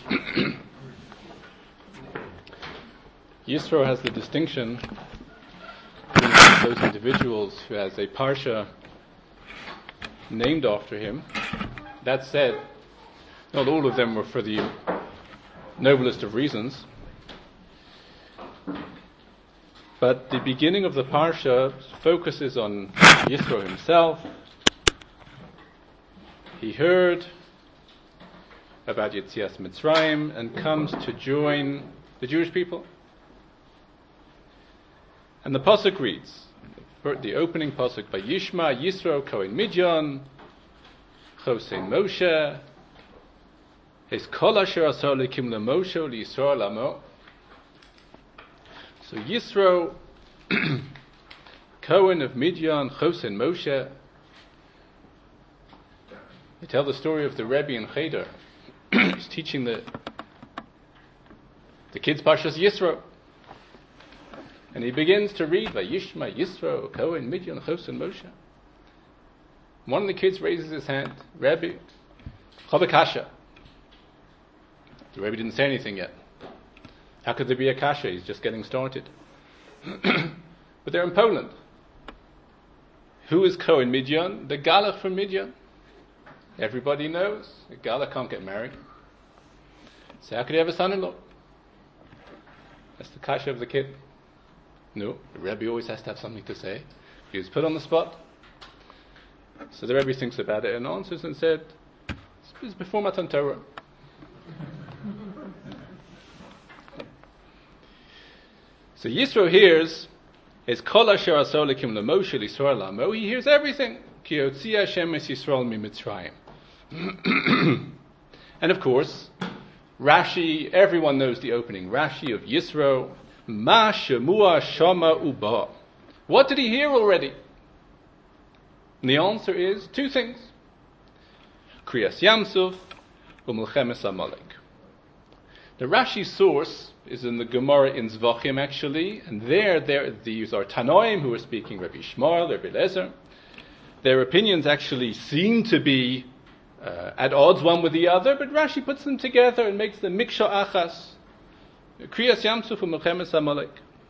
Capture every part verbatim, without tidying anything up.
Yisro has the distinction between those individuals who has a parsha named after him. That said, not all of them were for the noblest of reasons. But the beginning of the parsha focuses on Yisro himself. He heard about Yetzias Mitzrayim and comes to join the Jewish people. And the pasuk reads, the opening pasuk, Vayishma Yisro Kohen Midyan, Chosein Moshe, Hes Kol Asher Asar Lekim LeMoshe LeYisro Lamo. So Yisro, Cohen of Midyan, Chosein Moshe. They tell the story of the Rebbe in Cheder. He's teaching the the kids Parshas Yisro. And he begins to read, Vayishma Yisro, Cohen, Midyan, Chosein Moshe. One of the kids raises his hand, Rebbe, Chavakasha. The Rebbe didn't say anything yet. How could there be a kasha? He's just getting started. But they're in Poland. Who is Cohen Midyan? The Galach from Midyan. Everybody knows. The Galach can't get married. So how could he have a son-in-law? That's the kasha of the kid. No, the Rebbe always has to have something to say. He was put on the spot. So the Rebbe thinks about it and answers and said, it's before Matan Torah. So Yisro hears, is Kol Asher Asar Lekim LeMoshe LeYisro Lamo. He hears everything. Ki Yotzi Hashem es Yisrael mi Mitzrayim. And of course, Rashi, everyone knows the opening Rashi of Yisro. Ma Shemua Shama Uba. What did he hear already? And the answer is two things. Kriyas Yamsuf u'Milchemes Amalek. The Rashi source is in the Gemara in Zvachim actually, and there, there these are Tanoim who are speaking, Rabbi Shmuel, Rabbi Lezer. Their opinions actually seem to be uh, at odds one with the other, but Rashi puts them together and makes them Miksha Achas. Kriyas Yamsuf u'Milchemes Amalek.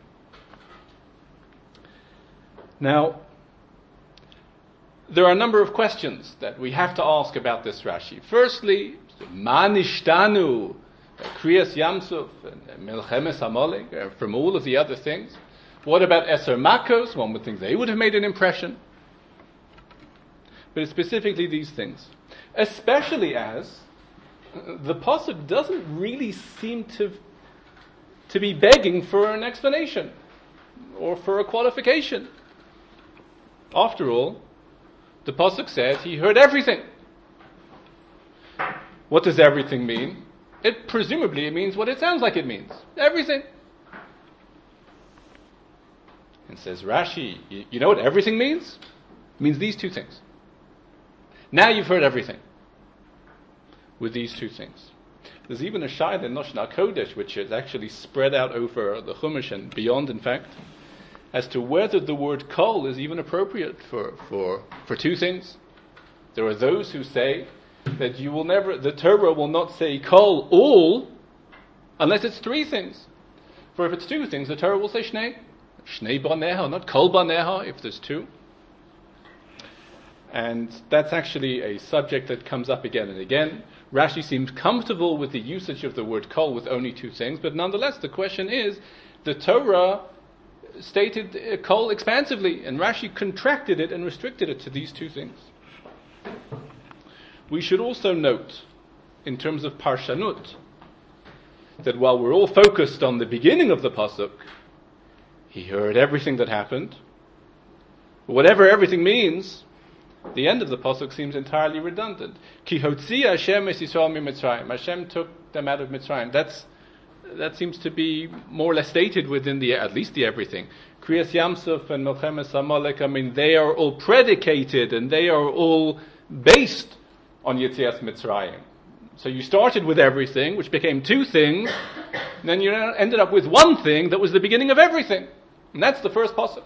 Now, there are a number of questions that we have to ask about this Rashi. Firstly, Ma nishtanu Kriyas Yamsuf and Milchemes Amalek from all of the other things? What about Eser Makos? One would think they would have made an impression. But it's specifically these things. Especially as the pasuk doesn't really seem to to be begging for an explanation or for a qualification. After all, the pasuk said he heard everything. What does everything mean? It presumably it means what it sounds like it means. Everything. And says Rashi, you, you know what everything means? It means these two things. Now you've heard everything. With these two things. There's even a shayla in Noshna Kodesh, which is actually spread out over the Chumash and beyond, in fact, as to whether the word kol is even appropriate for, for, for two things. There are those who say that you will never, the Torah will not say kol, all, unless it's three things. For if it's two things, the Torah will say shnei. Shnei baneha, not kol baneha, if there's two. And that's actually a subject that comes up again and again. Rashi seems comfortable with the usage of the word kol with only two things, but nonetheless the question is, the Torah stated uh, kol expansively, and Rashi contracted it and restricted it to these two things. We should also note, in terms of parshanut, that while we're all focused on the beginning of the pasuk, he heard everything that happened. Whatever everything means, the end of the pasuk seems entirely redundant. Ki hotzi Hashem es Yisrael mi Mitzrayim. Hashem took them out of Mitzrayim. That's that seems to be more or less stated within the at least the everything. Kriyas Yamsuf and Milchemes Amalek. I mean, they are all predicated and they are all based on Yetzias Mitzrayim. So you started with everything, which became two things, and then you ended up with one thing that was the beginning of everything, and that's the first pasuk.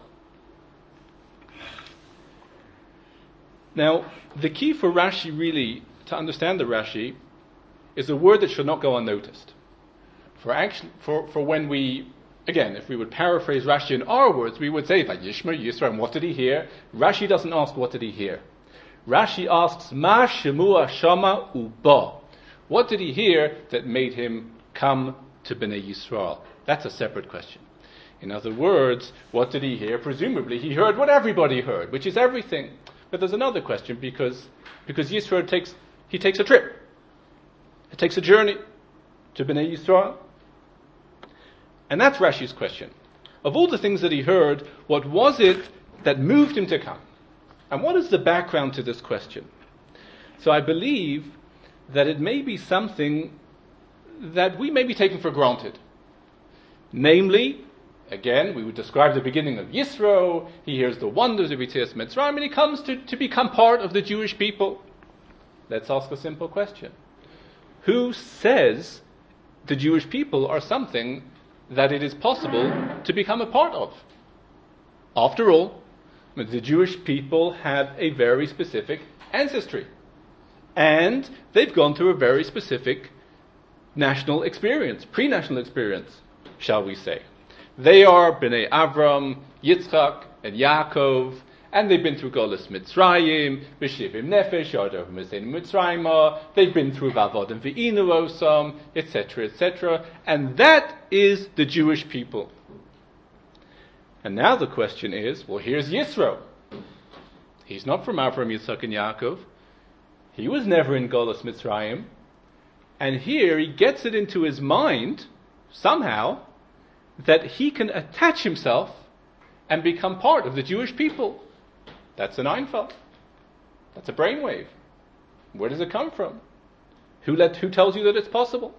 Now, the key for Rashi really, to understand the Rashi, is a word that should not go unnoticed. For action, for, for when we, again, if we would paraphrase Rashi in our words, we would say, Vayishma Yisro, and what did he hear? Rashi doesn't ask, what did he hear? Rashi asks, Ma Shemua Shama Uba. What did he hear that made him come to Bnei Yisrael? That's a separate question. In other words, what did he hear? Presumably he heard what everybody heard, which is everything. But there's another question, because, because Yisro takes, he takes a trip. He takes a journey to Bnei Yisrael. And that's Rashi's question. Of all the things that he heard, what was it that moved him to come? And what is the background to this question? So I believe that it may be something that we may be taking for granted. Namely, again, we would describe the beginning of Yisro, he hears the wonders of Yetzias Mitzrayim, and he comes to, to become part of the Jewish people. Let's ask a simple question. Who says the Jewish people are something that it is possible to become a part of? After all, the Jewish people have a very specific ancestry. And they've gone through a very specific national experience, pre-national experience, shall we say. They are Bnei Avram, Yitzchak, and Yaakov, and they've been through Golus Mitzrayim, B'Shivim Nefesh, Yadav Mitzrayim Mitzrayim, they've been through Vavod and Ve'inu Osam, et cetera, et cetera, and that is the Jewish people. And now the question is, well, here's Yisro. He's not from Avram, Yitzchak, and Yaakov. He was never in Golus Mitzrayim. And here he gets it into his mind, somehow, that he can attach himself and become part of the Jewish people. That's an Einfall. That's a brainwave. Where does it come from? Who let, who tells you that it's possible?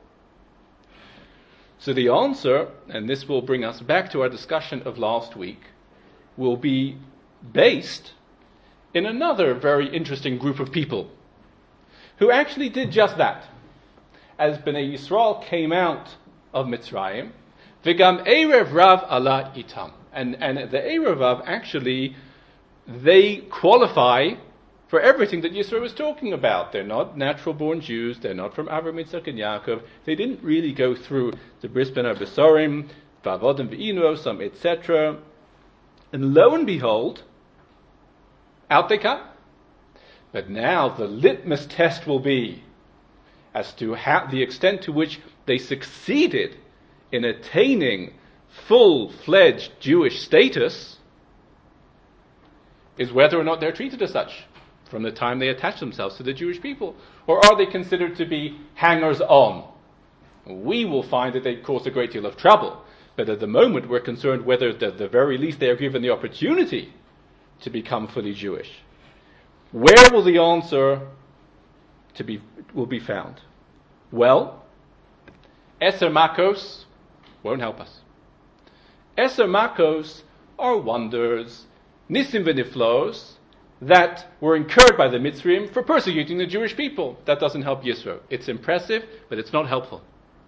So the answer, and this will bring us back to our discussion of last week, will be based in another very interesting group of people who actually did just that. As Bnei Yisrael came out of Mitzrayim, V'gam Erev Rav ala itam. And, and the Erev Rav, actually, they qualify for everything that Yisro was talking about. They're not natural-born Jews. They're not from Avram, Yitzchak, and Yaakov. They didn't really go through the Bris Ben Abesarim, Vavod and Ve'inu Osam, et cetera. And lo and behold, out they come. But now the litmus test will be as to how, the extent to which they succeeded in attaining full-fledged Jewish status is whether or not they're treated as such from the time they attach themselves to the Jewish people. Or are they considered to be hangers-on? We will find that they cause a great deal of trouble. But at the moment we're concerned whether at the very least they are given the opportunity to become fully Jewish. Where will the answer to be will be found? Well, Eser Makos won't help us. Eser Makos are wonders, Nisim v'Niflos, that were incurred by the Mitzrayim for persecuting the Jewish people. That doesn't help Yisro. It's impressive, but it's not helpful.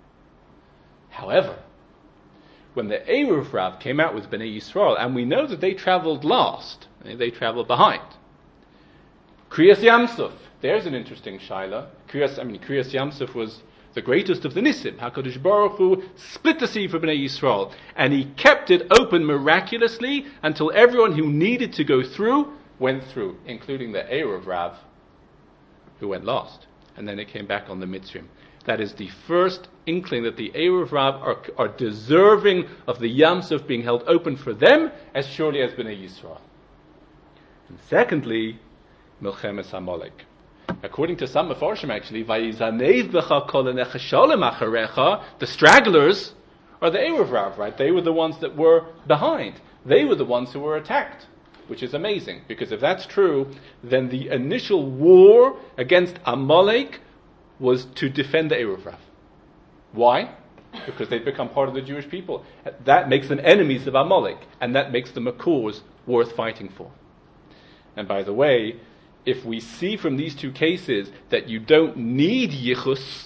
However, when the Erev Rav came out with Bnei Yisrael, and we know that they traveled last, they traveled behind. Kriyas Yamsuf, there's an interesting shaila. Kriyas, I mean, Kriyas Yamsuf was the greatest of the Nisim. HaKadosh Baruch Hu split the sea for Bnei Yisrael, and he kept it open miraculously until everyone who needed to go through went through, including the Erev Rav, who went last. And then it came back on the Mitzrayim. That is the first inkling that the Erev Rav are, are deserving of the Yamsuf being held open for them as surely as Bnei Yisrael. And secondly, Milchemes Amalek. According to some Mefarshim, actually, Vayizanev b'cha kol hanechashalim acharecha, the stragglers are the Erev Rav, right? They were the ones that were behind. They were the ones who were attacked, which is amazing, because if that's true, then the initial war against Amalek was to defend the Erev Rav. Why? Because they've become part of the Jewish people. That makes them enemies of Amalek, and that makes them a cause worth fighting for. And by the way, if we see from these two cases that you don't need yichus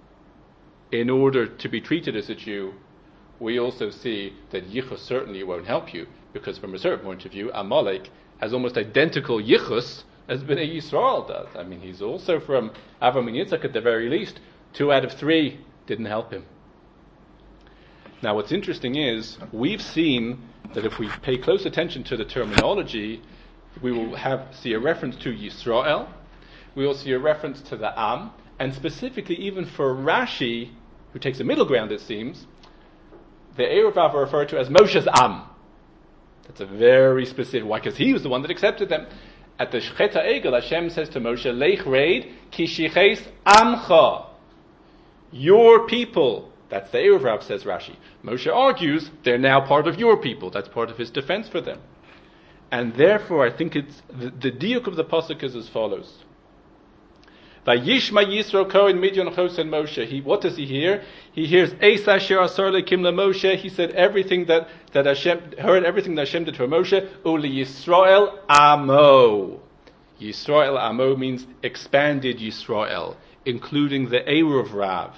in order to be treated as a Jew, we also see that yichus certainly won't help you, because from a certain point of view, Amalek has almost identical yichus as Bnei Yisrael does. I mean, he's also from Avram and Yitzchak at the very least, Two out of three didn't help him. Now what's interesting is, we've seen that if we pay close attention to the terminology, we will have see a reference to Yisrael, we will see a reference to the Am, and specifically even for Rashi, who takes a middle ground it seems, the Eruv Rav are referred to as Moshe's Am. That's a very specific, why? Because he was the one that accepted them. At the Shechet HaEgel, Hashem says to Moshe, Lech reid ki shiches amcha. Your people. That's the Eruv Rav, says Rashi. Moshe argues, they're now part of your people. That's part of his defense for them. And therefore, I think it's, the, the diuk of the pasuk is as follows. Vayishma Yisro Kohen Midyon Chosen Moshe. He, what does he hear? He hears Eis Asher Asar Lekim LaMoshe. He said everything that, that Hashem, heard everything that Hashem did for Moshe. Uli Yisrael Amo. Yisrael Amo means expanded Yisrael, including the Eruv Rav.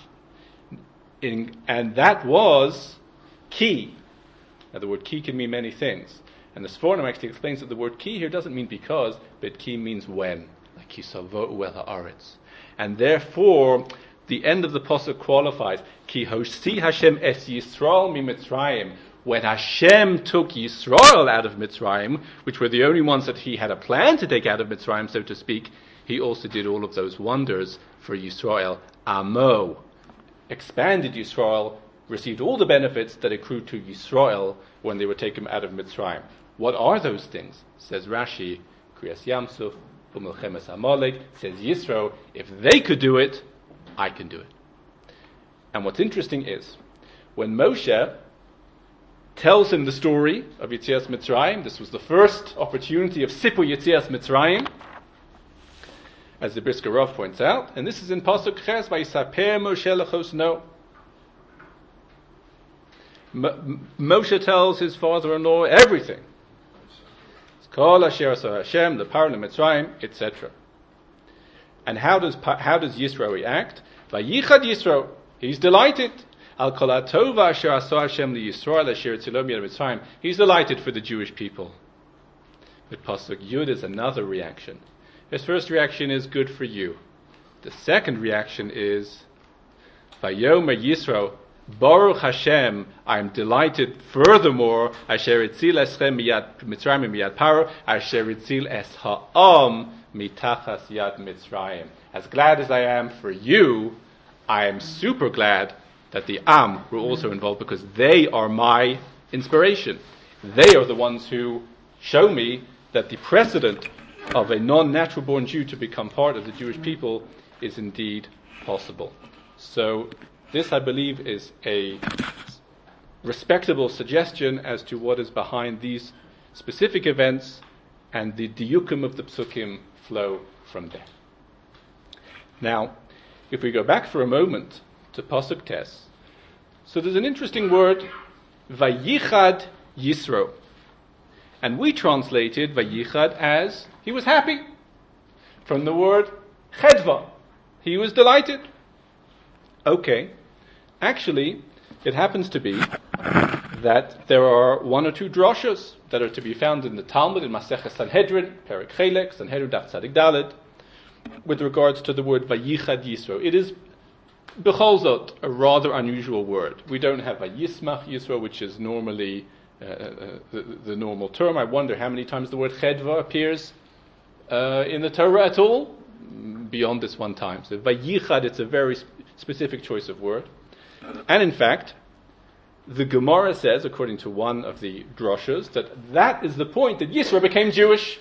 In, and that was key. Now the word key can mean many things. And the Sforno actually explains that the word key here doesn't mean because, but key means when. Like Kisavo'u el ha'aretz. And therefore, the end of the pasuk qualifies, Ki hoshi Hashem es Yisrael mi Mitzrayim. When Hashem took Yisrael out of Mitzrayim, which were the only ones that he had a plan to take out of Mitzrayim, so to speak, he also did all of those wonders for Yisrael. Amo. Expanded Yisrael, received all the benefits that accrued to Yisrael when they were taken out of Mitzrayim. What are those things? Says Rashi, Kriyas Yamsuf, Umilchemes Amalek, says Yisro, if they could do it, I can do it. And what's interesting is, when Moshe tells him the story of Yetzias Mitzrayim, this was the first opportunity of Sipu Yetzias Mitzrayim, as the Brisker Rav points out, and this is in Pasuk Ches, Vayisaper Moshe lechosno. M- Moshe tells his father-in-law everything. Kol asher asar Hashem, the power of Mitzrayim, et cetera. And how does how does Yisro react? Vayichad Yisro, he's delighted. Al kol hatova asher asar Hashem li Yisrael asher etzilo miyad Mitzrayim. He's delighted for the Jewish people. But Pasuk Yud is another reaction. His first reaction is good for you. The second reaction is Vayomer Yisro, Baruch Hashem, I am delighted furthermore, Asher itzil eschem miyad Mitzrayim miyad paro, Asher itzil es ha'am mitachas yad Mitzrayim. As glad as I am for you, I am super glad that the Am were also involved, because they are my inspiration. They are the ones who show me that the precedent of a non-natural born Jew to become part of the Jewish people is indeed possible. So this, I believe, is a respectable suggestion as to what is behind these specific events, and the diukim of the psukim flow from there. Now, if we go back for a moment to Pasuk Tes, so there's an interesting word, Vayichad Yisro. And we translated Vayichad as, he was happy. From the word Chedva, he was delighted. Okay. Actually, it happens to be that there are one or two drashas that are to be found in the Talmud, in Masechah Sanhedrin, Perek Chelek, Sanhedrin Daf Tzadik Dalet, with regards to the word Vayichad Yisro. It is, b'chol zot, a rather unusual word. We don't have Vayismach Yisro, which is normally uh, uh, the, the normal term. I wonder how many times the word Chedva appears uh, in the Torah at all, beyond this one time. So Vayichad, it's a very sp- specific choice of word. And in fact, the Gemara says, according to one of the droshas, that that is the point that Yisro became Jewish.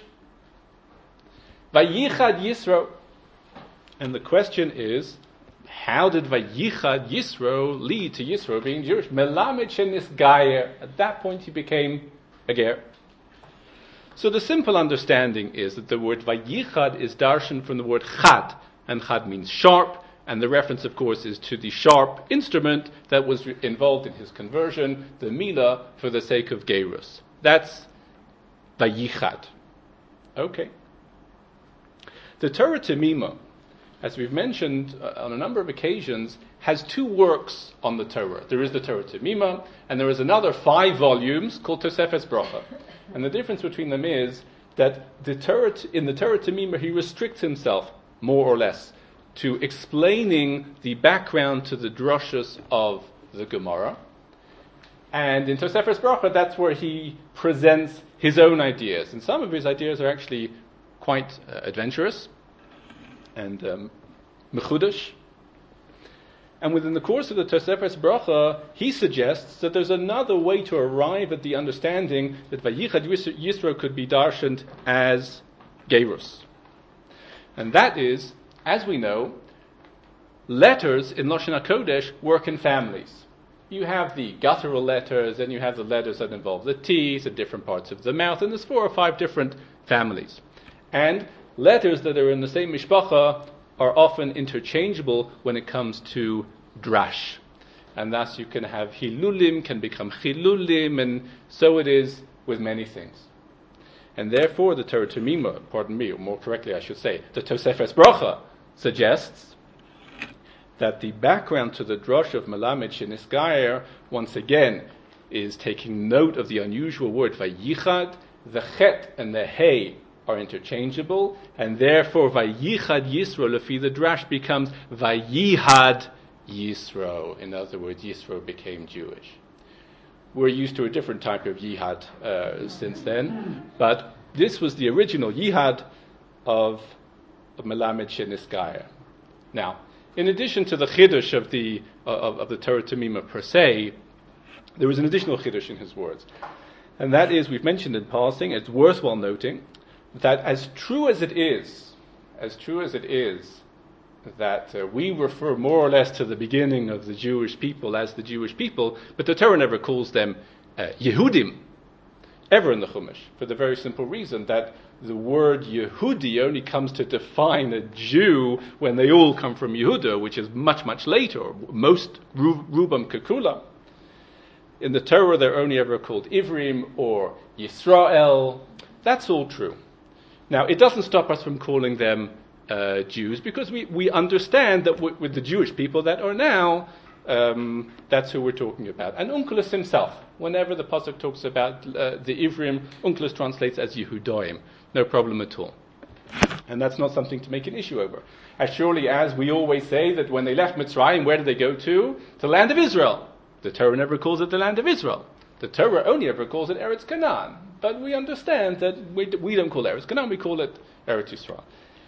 Vayichad Yisro. And the question is, how did Vayichad Yisro lead to Yisro being Jewish? Melamed shenis gayer. At that point he became a ger. So the simple understanding is that the word Vayichad is darshan from the word chad, and chad means sharp. And the reference, of course, is to the sharp instrument that was re- involved in his conversion, the milah, for the sake of gerus. That's Vayichad. Okay. The Torah Temimah, as we've mentioned uh, on a number of occasions, has two works on the Torah. There is the Torah Temimah, and there is another five volumes called Tosefes Bracha. And the difference between them is that the Torah, in the Torah Temimah, he restricts himself, more or less, to explaining the background to the drashos of the Gemara. And in Tosefes Bracha, that's where he presents his own ideas. And some of his ideas are actually quite uh, adventurous and um, mechudash. And within the course of the Tosefes Bracha, he suggests that there's another way to arrive at the understanding that Vayichad Yisro could be darshaned as Gerus. And that is, as we know, letters in Lashon HaKodesh work in families. You have the guttural letters, and you have the letters that involve the teeth and different parts of the mouth, and there's four or five different families. And letters that are in the same mishpacha are often interchangeable when it comes to drash. And thus you can have hilulim, can become chilulim, and so it is with many things. And therefore the Torah Tamima, pardon me, or more correctly I should say, the Tosefes Bracha suggests that the background to the drush of Melamed Shenisgayer, once again, is taking note of the unusual word Vayichad. The chet and the hey are interchangeable, and therefore Vayichad Yisro, lefi the drash, becomes Vayihad Yisro. In other words, Yisro became Jewish. We're used to a different type of Yihad uh, since then, but this was the original Yihad of, of Melamed Shenisgayer. Now, in addition to the chiddush of the uh, of, of the Torah Tamima per se, there is an additional chiddush in his words, and that is, we've mentioned in passing, it's worthwhile noting that as true as it is, as true as it is, that uh, we refer more or less to the beginning of the Jewish people as the Jewish people, but the Torah never calls them uh, Yehudim ever in the Chumash, for the very simple reason that the word Yehudi only comes to define a Jew when they all come from Yehuda, which is much, much later, most Rubam Kekula. In the Torah, they're only ever called Ivrim or Yisrael. That's all true. Now, it doesn't stop us from calling them uh, Jews, because we, we understand that w- with the Jewish people that are now, um, that's who we're talking about. And Onkelos himself, whenever the pasuk talks about uh, the Ivrim, Onkelos translates as Yehudoim. No problem at all. And that's not something to make an issue over. As surely as we always say that when they left Mitzrayim, where did they go to? To the land of Israel. The Torah never calls it the land of Israel. The Torah only ever calls it Eretz Canaan. But we understand that we, we don't call it Eretz Canaan, we call it Eretz Yisrael.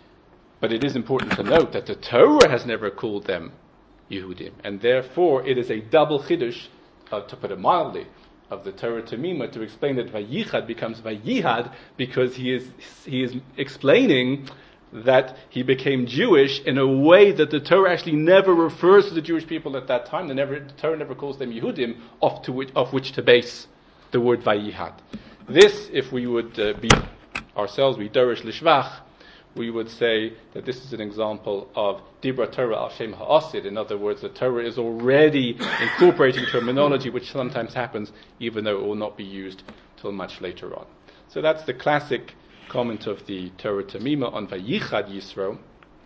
But it is important to note that the Torah has never called them Yehudim. And therefore it is a double chiddush, uh, to put it mildly, of the Torah Tamima to explain that Vayichad becomes Vayihad, because he is he is explaining that he became Jewish in a way that the Torah actually never refers to the Jewish people at that time. The, never, the Torah never calls them Yehudim, off to which, off which to base the word Vayihad. This, if we would uh, be ourselves, we Dorish Lishvach, we would say that this is an example of Dibra Torah al Shem Ha'asid. In other words, the Torah is already incorporating terminology which sometimes happens even though it will not be used till much later on. So that's the classic comment of the Torah Tamima on Vayichad Yisro.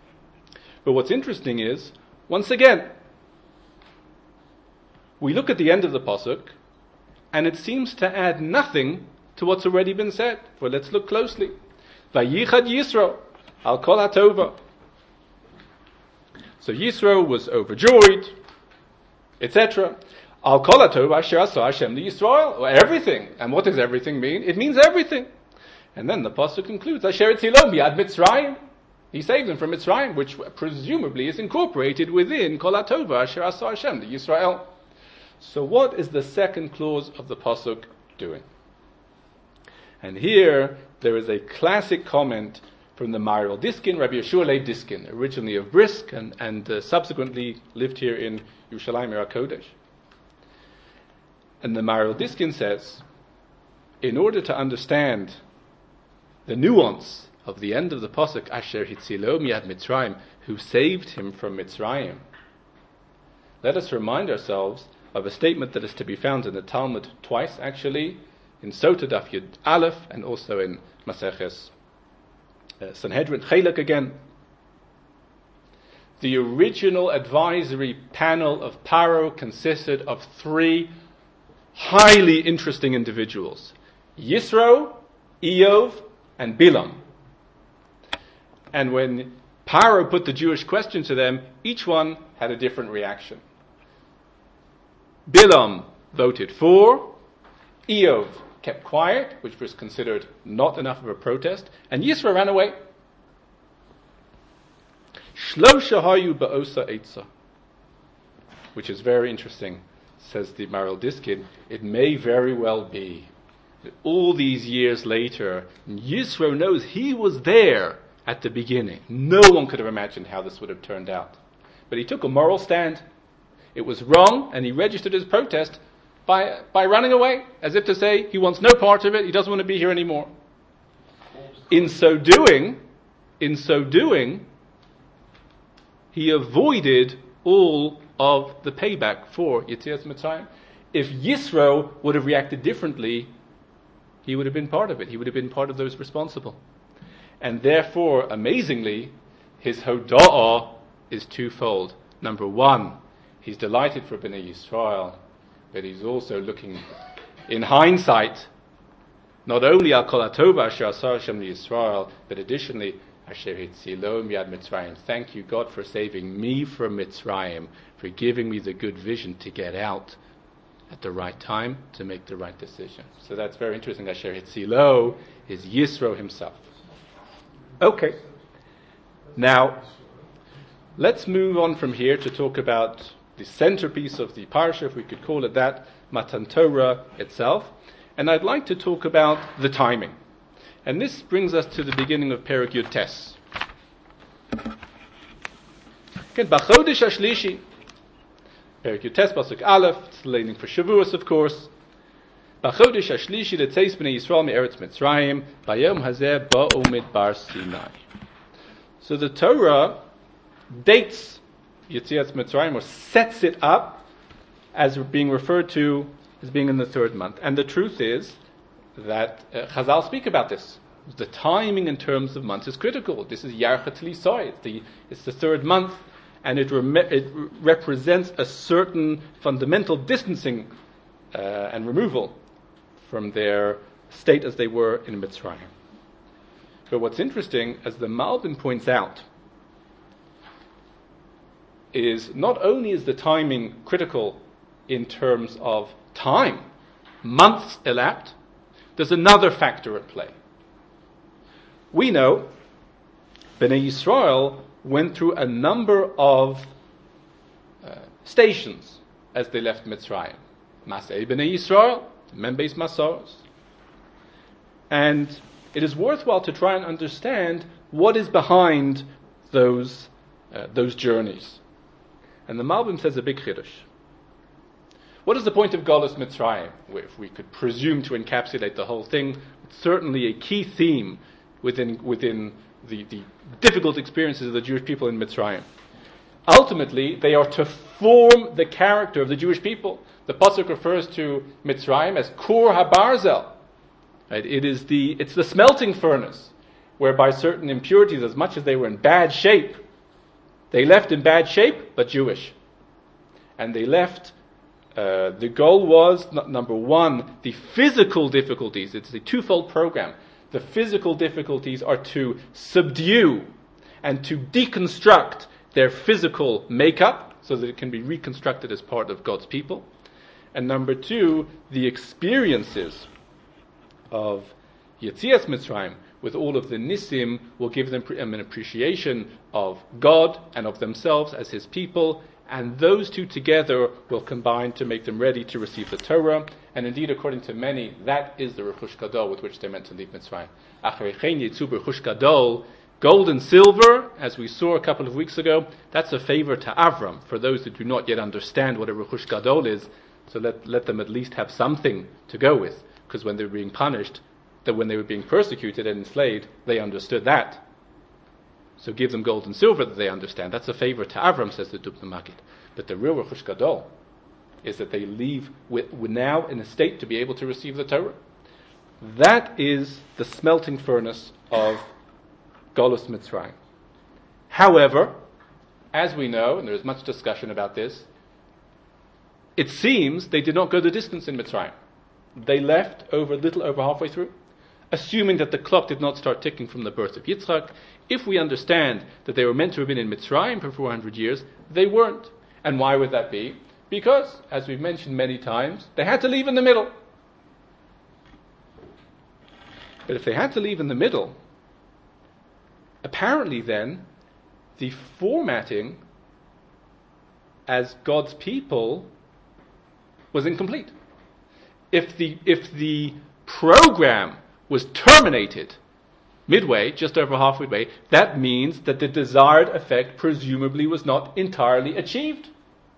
But what's interesting is, once again, we look at the end of the pasuk, and it seems to add nothing to what's already been said. Well, let's look closely. Vayichad Yisro al kol hatova. So Yisro was overjoyed, et cetera. Al kol hatova asher asa Hashem li Yisrael, or everything. And what does everything mean? It means everything. And then the pasuk concludes, Asher etzilo miad Mitzrayim. He saved them from Mitzrayim, which presumably is incorporated within kol hatova asher asa Hashem li Yisrael. So what is the second clause of the pasuk doing? And here there is a classic comment from the Maharil Diskin, Rabbi Yeshua Leib Diskin, originally of Brisk and, and uh, subsequently lived here in Yerushalayim Ir HaKodesh. And the Maharil Diskin says, in order to understand the nuance of the end of the pasuk, Asher hitzilo miad Mitzrayim, who saved him from Mitzrayim, let us remind ourselves of a statement that is to be found in the Talmud twice, actually, in Sota Daf Yud Aleph and also in Maseches uh, Sanhedrin Chelek again. The original advisory panel of Paro consisted of three highly interesting individuals: Yisro, Eov, and Bilam. And when Paro put the Jewish question to them, each one had a different reaction. Bilam voted for, Eov kept quiet, which was considered not enough of a protest, and Yisro ran away. Shlosha hayu ba'osa eitza, which is very interesting, says the Maral Diskin. It may very well be that all these years later, Yisro knows he was there at the beginning. No one could have imagined how this would have turned out. But he took a moral stand. It was wrong, and he registered his protest by by running away, as if to say he wants no part of it, he doesn't want to be here anymore. In so doing, in so doing, he avoided all of the payback for Yetzias Mitzrayim. If Yisro would have reacted differently, he would have been part of it. He would have been part of those responsible. And therefore, amazingly, his hoda'ah is twofold. Number one, he's delighted for Bnei Yisrael, but he's also looking, in hindsight, not only al kol hatova asher asar Hashem Yisrael, but additionally, asher hitzilo miyad Mitzrayim. Thank you, God, for saving me from Mitzrayim, for giving me the good vision to get out at the right time to make the right decision. So that's very interesting. Asher hitzilo is Yisro himself. Okay. Now, let's move on from here to talk about the centerpiece of the parsha, if we could call it that, Matan Torah itself. And I'd like to talk about the timing. And this brings us to the beginning of Perek Yud Tes. Again, B'chodesh HaShlishi. Perek Yud Tes, Pasuk Aleph, it's leaning for Shavuos, of course. B'chodesh HaShlishi L'tzeis B'nei Yisrael Me'eretz Mitzrayim, B'yom Hazeh Ba'u Midbar Sinai. So the Torah dates Yetzias Mitzrayim, or sets it up as being referred to as being in the third month. And the truth is that uh, Chazal speak about this. The timing in terms of months is critical. This is Yarchat Lisoy. It's the it's the third month, and it, rem- it re- represents a certain fundamental distancing uh, and removal from their state as they were in Mitzrayim. But what's interesting, as the Malbim points out, is not only is the timing critical in terms of time, months elapsed, there's another factor at play. We know Bnei Yisrael went through a number of uh, stations as they left Mitzrayim. Masei Bnei Yisrael, Membeis Masos. And it is worthwhile to try and understand what is behind those uh, those journeys. And the Malbim says a big chiddush. What is the point of Golus Mitzrayim? If we could presume to encapsulate the whole thing, it's certainly a key theme within within the, the difficult experiences of the Jewish people in Mitzrayim. Ultimately, they are to form the character of the Jewish people. The pasuk refers to Mitzrayim as Kur HaBarzel. Right? It is the it's the smelting furnace, whereby certain impurities, as much as they were in bad shape, they left in bad shape, but Jewish. And they left, uh, the goal was, n- number one, the physical difficulties. It's a twofold program. The physical difficulties are to subdue and to deconstruct their physical makeup so that it can be reconstructed as part of God's people. And number two, the experiences of Yetzias Mitzrayim, with all of the Nisim, will give them an appreciation of God and of themselves as His people, and those two together will combine to make them ready to receive the Torah. And indeed, according to many, that is the Rechush Gadol with which they're meant to leave Mitzrayim. Acharei chen yitzu b'Rechush Gadol, gold and silver, as we saw a couple of weeks ago, that's a favor to Avram, for those that do not yet understand what a Rechush Gadol is. So let, let them at least have something to go with, because when they were being punished, that when they were being persecuted and enslaved, they understood that. So give them gold and silver that they understand. That's a favor to Avram, says the Dubno Maggid. But the real Rechush Gadol is that they leave with, with now in a state to be able to receive the Torah. That is the smelting furnace of Golus Mitzrayim. However, as we know, and there is much discussion about this, it seems they did not go the distance in Mitzrayim. They left over a little over halfway through. assuming that the clock did not start ticking from the birth of Yitzchak. If we understand that they were meant to have been in Mitzrayim for four hundred years, they weren't. And why would that be? Because, as we've mentioned many times, they had to leave in the middle. But if they had to leave in the middle, apparently then, the formatting as God's people was incomplete. If the, if the program was terminated midway, just over halfway way, that means that the desired effect presumably was not entirely achieved.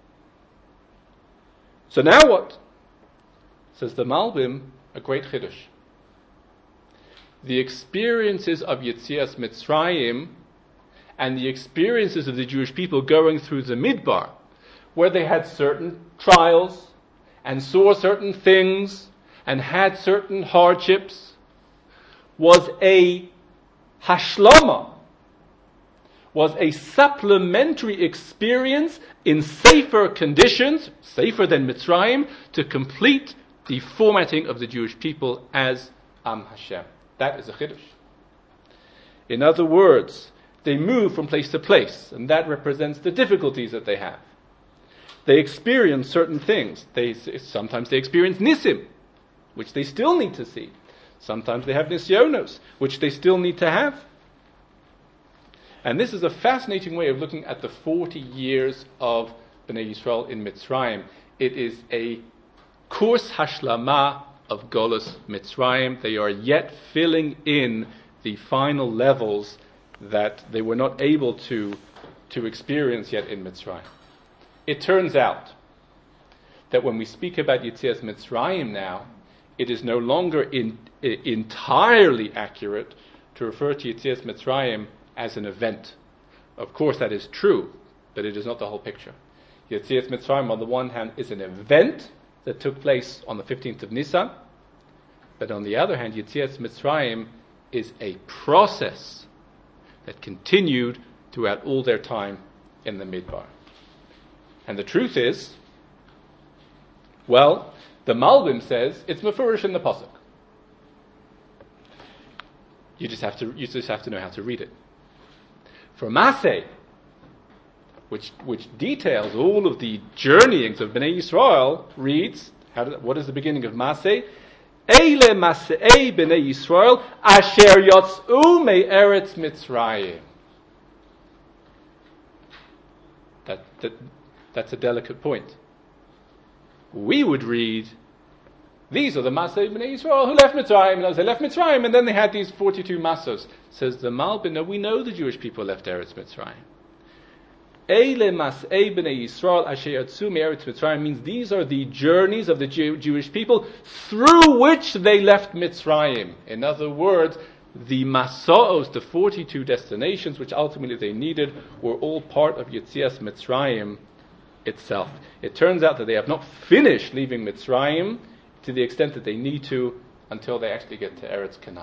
So now what? Says the Malbim, a great chiddush. The experiences of Yetzias Mitzrayim and the experiences of the Jewish people going through the Midbar, where they had certain trials and saw certain things and had certain hardships, was a hashlama, was a supplementary experience in safer conditions, safer than Mitzrayim, to complete the formatting of the Jewish people as Am Hashem. That is a chiddush. In other words, they move from place to place, and that represents the difficulties that they have. They experience certain things. They sometimes they experience nisim, which they still need to see. Sometimes they have nisyonos, which they still need to have. And this is a fascinating way of looking at the forty years of Bnei Yisrael in Mitzrayim. It is a kurs hashlama of Golus Mitzrayim. They are yet filling in the final levels that they were not able to, to experience yet in Mitzrayim. It turns out that when we speak about Yetzias Mitzrayim now, it is no longer in, I, entirely accurate to refer to Yetzias Mitzrayim as an event. Of course that is true, but it is not the whole picture. Yetzias Mitzrayim on the one hand is an event that took place on the fifteenth of Nisan, but on the other hand, Yetzias Mitzrayim is a process that continued throughout all their time in the Midbar. And the truth is, well, the Malbim says it's mefurish in the pasuk. You just have to you just have to know how to read it. For Maseh, which which details all of the journeyings of Bnei Yisrael, reads, how did, what is the beginning of Maseh? Eile Masei Bnei Yisrael asher yotz'u me'eretz Mitzrayim. That, that, that's a delicate point. We would read, these are the Masei Bnei Yisrael who left Mitzrayim, and as they left Mitzrayim, and then they had these forty-two Masos. Says the Malbim, no, we know the Jewish people left Eretz Mitzrayim. Eile Masei Bnei Yisrael asher yotz'u me'eretz Mitzrayim means these are the journeys of the Jew- Jewish people through which they left Mitzrayim. In other words, the Masos, the forty-two destinations which ultimately they needed, were all part of Yetzias Mitzrayim itself. It turns out that they have not finished leaving Mitzrayim to the extent that they need to until they actually get to Eretz Canaan.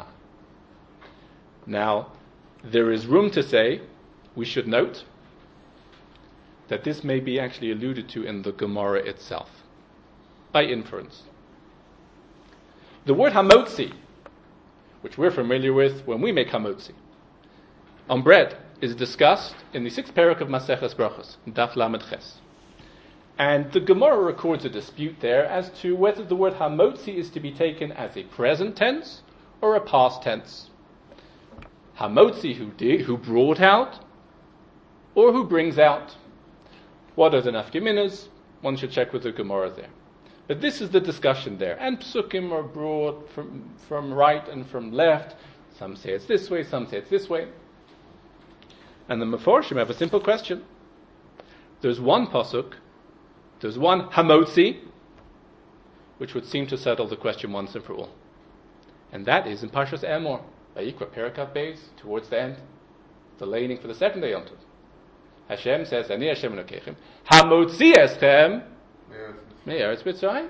Now, there is room to say, we should note, that this may be actually alluded to in the Gemara itself, by inference. The word hamotzi, which we're familiar with when we make hamotzi, on bread, is discussed in the sixth parak of Maseches Brachos, Daf Lamed Ches. And the Gemara records a dispute there as to whether the word hamotzi is to be taken as a present tense or a past tense. Hamotzi, who did, who brought out, or who brings out. What are the nafkiminas? One should check with the Gemara there. But this is the discussion there. And psukim are brought from, from right and from left. Some say it's this way, some say it's this way. And the Meforshim have a simple question. There's one pasuk, there's one hamotzi, which would seem to settle the question once and for all. And that is in Parshas Emor, Vayikra Perikav Beis, towards the end, the laning for the second day Yom Tov. Hashem says, Ani Hashem Elokechem, hamotzi eschem me'eretz Mitzrayim.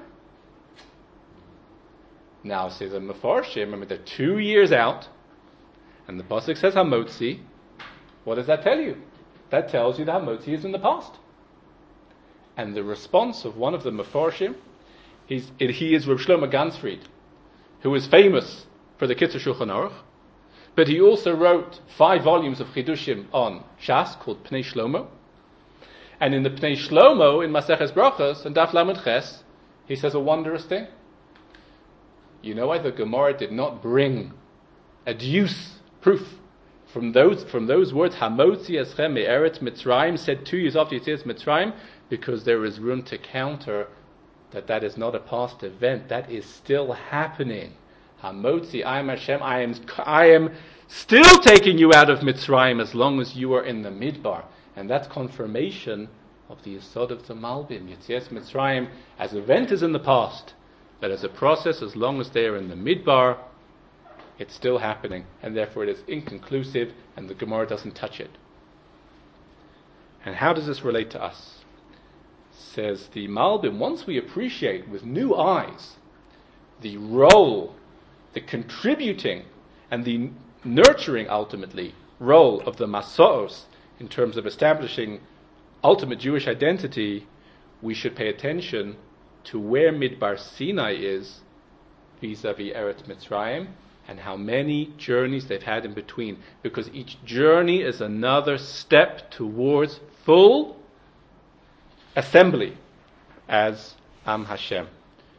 Now, say the Mefarshim, remember they're two years out, and the pasuk says hamotzi. What does that tell you? That tells you that hamotzi is in the past. And the response of one of the Mefarshim, he's, he is Reb Shlomo Gansfried, who is famous for the Kitzur Shulchan Aruch, but he also wrote five volumes of Chidushim on Shas called Pnei Shlomo. And in the Pnei Shlomo, in Maseches Brachos, and Daf Lamed Ches, he says a wondrous thing. You know why the Gemara did not bring adduce proof from those from those words, Hamotzi Eschem Me'eretz Mitzrayim, said two years after Yetzias Mitzrayim, because there is room to counter that that is not a past event, that is still happening. Hamotzi, I am Hashem, I am, I am still taking you out of Mitzrayim as long as you are in the Midbar. And that's confirmation of the Yesod of the Malbim. Yetzias Mitzrayim, as event is in the past, but as a process, as long as they are in the Midbar, it's still happening, and therefore it is inconclusive, and the Gemara doesn't touch it. And how does this relate to us? Says the Malbim, once we appreciate with new eyes the role, the contributing, and the nurturing, ultimately, role of the Masos in terms of establishing ultimate Jewish identity, we should pay attention to where Midbar Sinai is vis-a-vis Eretz Mitzrayim, and how many journeys they've had in between, because each journey is another step towards full assembly as Am Hashem.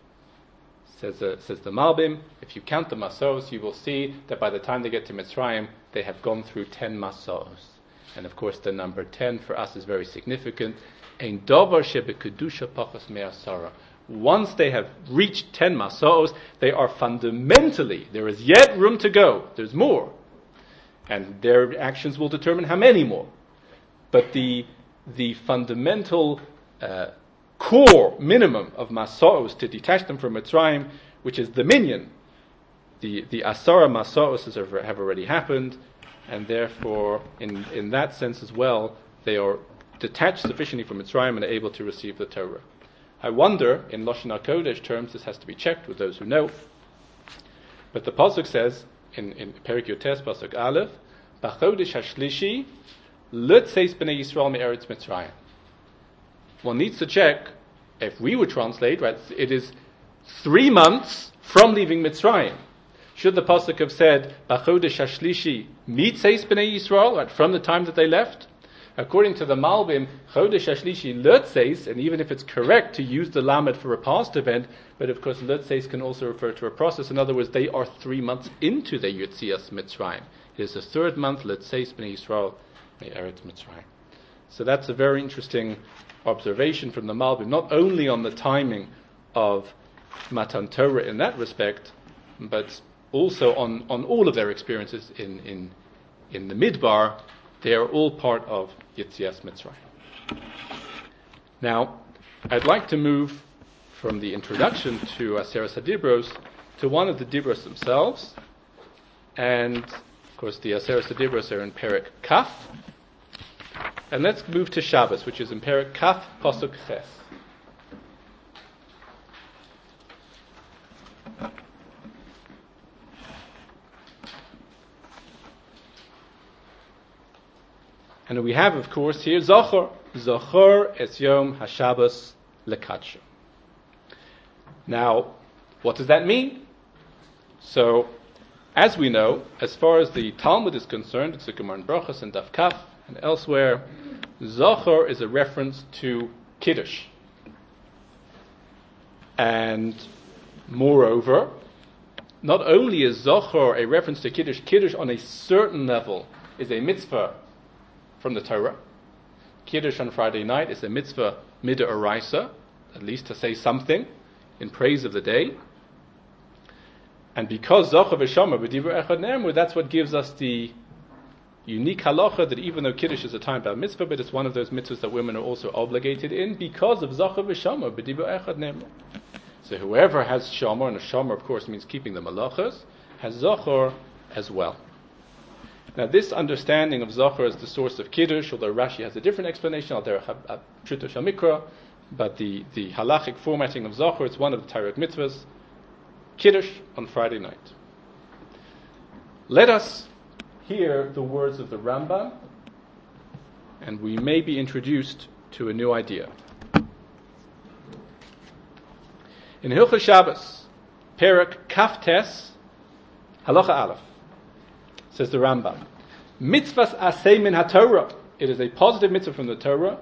Says, uh, says the Malbim, if you count the Masos, you will see that by the time they get to Mitzrayim, they have gone through ten Masos. And of course the number ten for us is very significant. Ein davar shebekedusha pachas me'asara. Once they have reached ten Masos, they are fundamentally, there is yet room to go, there's more. And their actions will determine how many more. But the the fundamental uh, core minimum of Masos to detach them from Mitzrayim, which is the minyan, the, the Asara Masos have already happened, and therefore, in, in that sense as well, they are detached sufficiently from Mitzrayim and are able to receive the Torah. I wonder, in Lashon HaKodesh terms, this has to be checked with those who know, but the Pasuk says, in, in Perek Yotes, Pasuk Aleph, B'chodesh HaShlishi, L'tzeis b'nei Yisrael me'eretz Mitzrayim. One needs to check, if we would translate, right, it is three months from leaving Mitzrayim. Should the Pasuk have said, B'chodesh HaShlishi, Mitzeis b'nei Yisrael, right, from the time that they left? According to the Malbim, Chodesh HaShlishi L'tzeis, and even if it's correct to use the Lamed for a past event, but of course L'tzeis can also refer to a process. In other words, they are three months into their Yetzias Mitzrayim. It is the third month, L'tzeis b'nei Yisrael me'eretz Mitzrayim. So that's a very interesting observation from the Malbim, not only on the timing of Matan Torah in that respect, but also on, on all of their experiences in, in, in the Midbar. They are all part of Yetzias Mitzrayim. Now, I'd like to move from the introduction to Aseres HaDibros to one of the Dibros themselves. And, of course, the Aseres HaDibros are in Perek Kaf. And let's move to Shabbos, which is in Perek Kaf, Pasuk Ches. And we have, of course, here Zochor. Zochor es Yom HaShabbos Lekadsho. Now, what does that mean? So, as we know, as far as the Talmud is concerned, it's the Gemara in Brachos and Daf Kaf and elsewhere, Zochor is a reference to Kiddush. And moreover, not only is Zochor a reference to Kiddush, Kiddush on a certain level is a mitzvah from the Torah. Kiddush on Friday night is a mitzvah mid'oraisa, at least to say something in praise of the day. And because Zochor v'Shomer b'divrei echad ne'emru, that's what gives us the unique halacha that even though Kiddush is a time about mitzvah, but it's one of those mitzvahs that women are also obligated in because of Zochor v'Shomer b'divrei echad ne'emru. So whoever has Shomer, and a Shomer of course means keeping the malachas, has Zochor as well. Now, this understanding of Zochor as the source of Kiddush, although Rashi has a different explanation, al derech Pshuto Shel Mikra, but the, the halachic formatting of Zochor, it's one of the Torah mitzvahs, Kiddush on Friday night. Let us hear the words of the Rambam, and we may be introduced to a new idea. In Hilchos Shabbos, Perek Kaftes, Halacha Aleph, says the Rambam, mitzvahs aseh min haTorah. It is a positive mitzvah from the Torah.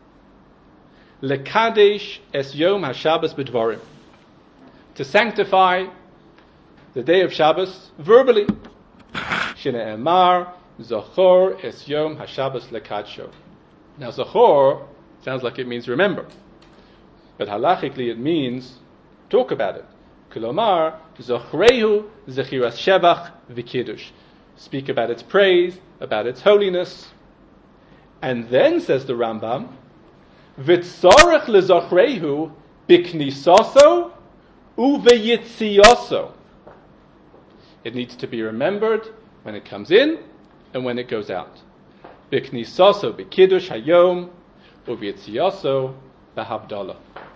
Lekadesh es yom haShabbos b'dvarim. To sanctify the day of Shabbos verbally. Shne'emar Zachor es yom haShabbos lekadsho. Now Zachor sounds like it means remember, but halachically it means talk about it. Kulomar Zachrehu zechiras shevach v'kiddush. Speak about its praise, about its holiness. And then says the Rambam, v'tzarech lezachrehu biknisaso uveyitziaso. It needs to be remembered when it comes in and when it goes out. Biknisaso b'kiddush hayom uveyitziaso b'havdalah.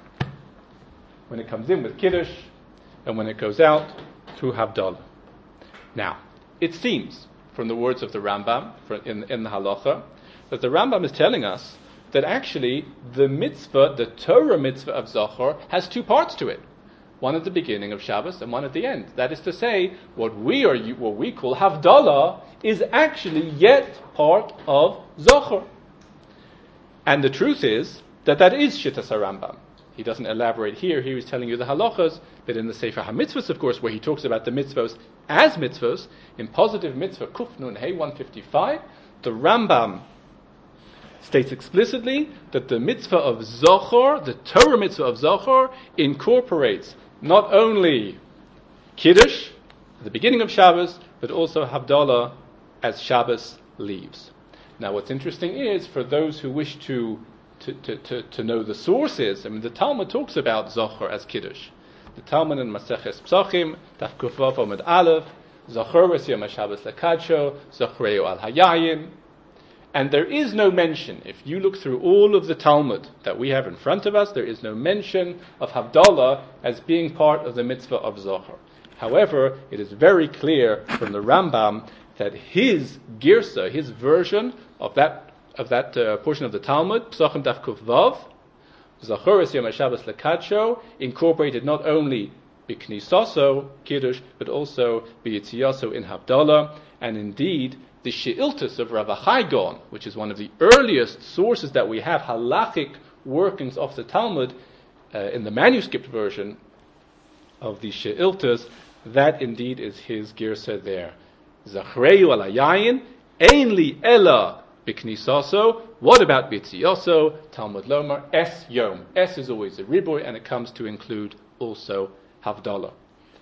When it comes in with kiddush and when it goes out through havdalah. Now, it seems from the words of the Rambam in, in the halacha that the Rambam is telling us that actually the mitzvah, the Torah mitzvah of Zachor, has two parts to it. One at the beginning of Shabbos and one at the end. That is to say, what we are what we call Havdalah is actually yet part of Zachor. And the truth is that that is Shittas HaRambam. He doesn't elaborate here. He was telling you the halachas, but in the Sefer HaMitzvahs, of course, where he talks about the mitzvahs as mitzvahs, in positive mitzvah Kuf Nun Hey one fifty-five, the Rambam states explicitly that the mitzvah of Zachor, the Torah mitzvah of Zachor, incorporates not only Kiddush at the beginning of Shabbos, but also Havdalah as Shabbos leaves. Now, what's interesting is, for those who wish to To, to, to, to know the sources, I mean, the Talmud talks about Zachor as Kiddush. The Talmud in Maseches Psachim, Daf Kuf Vav Amud Aleph, Zachor es Yom HaShabbos lekadsho, Zachreu al Hayayin. And there is no mention, if you look through all of the Talmud that we have in front of us, there is no mention of Havdalah as being part of the mitzvah of Zachor. However, it is very clear from the Rambam that his girsa, his version of that of that uh, portion of the Talmud, Psachim Daf Kuf Vav, Zachor es Yom HaShabbos lekadsho, incorporated not only Biknisaso, Kiddush, but also B'yitziaso in Havdalah, and indeed the She'iltus of Rav Achai Gaon, which is one of the earliest sources that we have, halachic workings of the Talmud, uh, in the manuscript version of the She'iltus, that indeed is his girsa there. Zachreu al Hayayin, Ein li ela Biknisaso. What about B'yitziaso? Talmud Lomar, Es Yom. Es is always a riboy, and it comes to include also Havdalah.